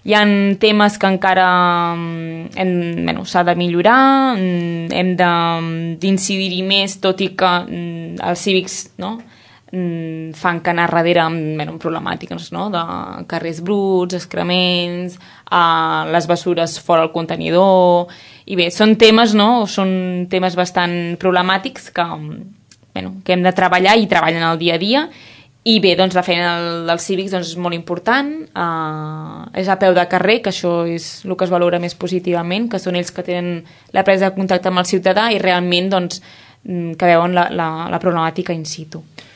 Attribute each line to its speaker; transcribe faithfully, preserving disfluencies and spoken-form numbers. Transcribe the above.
Speaker 1: hi ha temes que encara hem, bueno, s'ha de millorar, hem d'incidir-hi més, tot i que els cívics, no?, fan que anar darrere amb, bueno, amb problemàtiques, no?, de carrers bruts, excrements, uh, les bessures fora del contenidor, i bé, són temes, no?, són temes bastant problemàtics que, bueno, que hem de treballar i treballen el dia a dia. I bé, doncs la feina dels cívics doncs, és molt important, uh, és a peu de carrer, que això és el que es valora més positivament, que són ells que tenen la presa de contacte amb el ciutadà i realment doncs, que veuen la, la, la problemàtica in situ.